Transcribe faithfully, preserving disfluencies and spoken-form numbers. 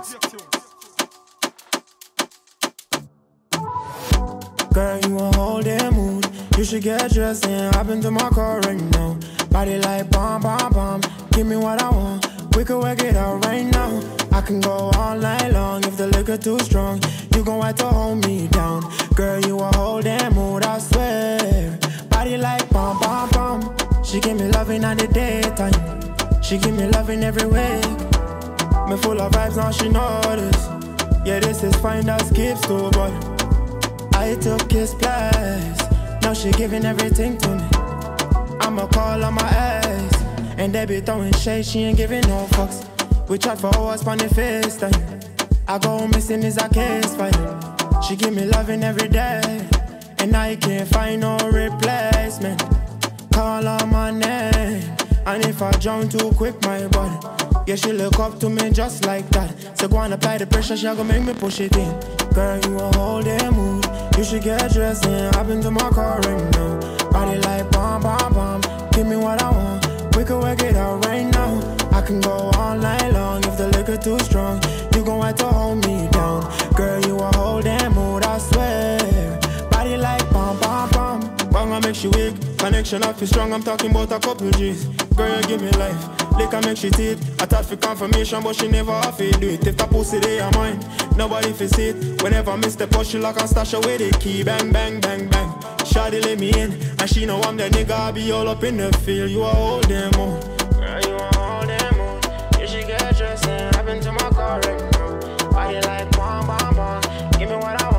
Girl, you a whole damn mood. You should get dressed and hop into my car right now. Body like bomb, bomb, bomb. Give me what I want. We can work it out right now. I can go all night long if the liquor too strong. You gon' have to hold me down. Girl, you a whole damn mood, I swear. Body like bomb, bomb, bomb. She give me loving at the daytime. She give me loving every week. Me full of vibes, now she notice. Yeah, this is fine, that skips too, but I took his place. Now she giving everything to me. I'ma call on my ex, and they be throwing shade, she ain't giving no fucks. We chat for hours on the FaceTime. I go missing is a case fight. She give me loving every day, and I can't find no replacement. Call on my name, and if I drown too quick, my body, yeah, she look up to me just like that. So go and apply the pressure, she gon' make me push it in. Girl, you a whole damn mood. You should get dressed and hop into my car right now. Body like bomb, bomb, bomb. Give me what I want. We can work it out right now. I can go all night long if the liquor too strong. You gon' have to hold me down. Girl, you a whole damn mood, I swear. Body like bomb, bomb, bomb. Bang, I make she weak. Connection up is strong, I'm talking about a couple G's. Girl, you give me life. Liquor make she teeth. I thought for confirmation, but she never have to do it. If that pussy they are mine, nobody fi see it. Whenever I miss the push, she lock and stash away the key. Bang, bang, bang, bang. Shawty let me in, and she know I'm the nigga. I be all up in the field. You a whole damn mood. Girl, you a whole damn mood. You should get dressed and hop into my car right now. Body like bomb, bomb, bomb. Give me what I want.